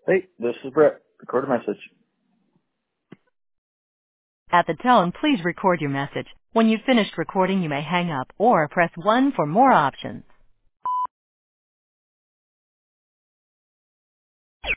Hey, this is Brett. Record a message. At the tone, please record your message. When you've finished recording, you may hang up or press 1 for more options.